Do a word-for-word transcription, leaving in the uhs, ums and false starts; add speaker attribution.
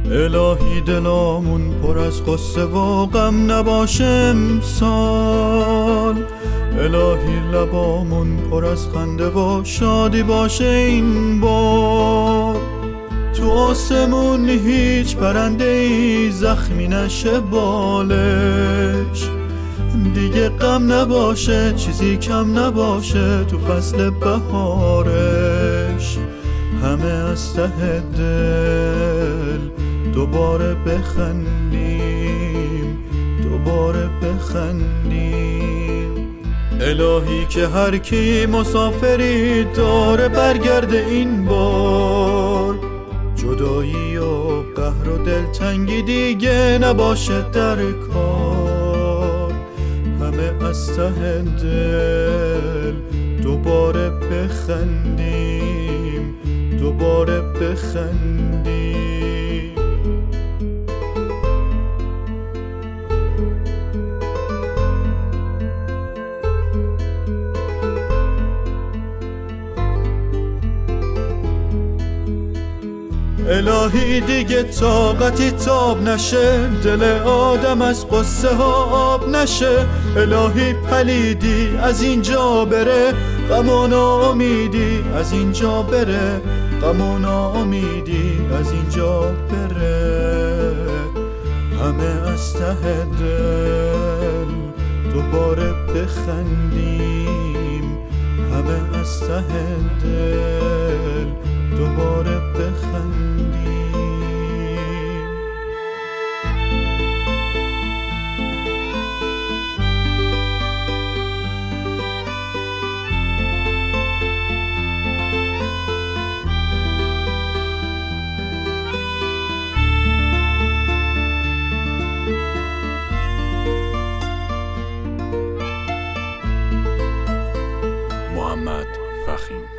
Speaker 1: الهی دلامون پر از قصه و غم نباشه امسال. الهی لبامون پر از خنده و شادی باشه این بار. تو آسمون هیچ پرنده ای زخمی نشه بالش. دیگه غم نباشه، چیزی کم نباشه تو فصل بهارش. همه از ته دل دوباره بخندیم، دوباره بخندیم. الهی که هر کی مسافری داره برگرده این بار. جدایی و قهر و دلتنگی دیگه نباشه در کار. همه از ته دل دوباره بخندیم، دوباره بخندیم. الهی دیگه طاقتی تاب نشه، دل آدم از قصه ها آب نشه. الهی پلیدی از اینجا بره، غم و ناامیدی از اینجا بره، غم و ناامیدی از اینجا بره. همه از ته دل دوباره بخندیم، همه از ته دل دوباره بخندیم.
Speaker 2: محمد فخیم.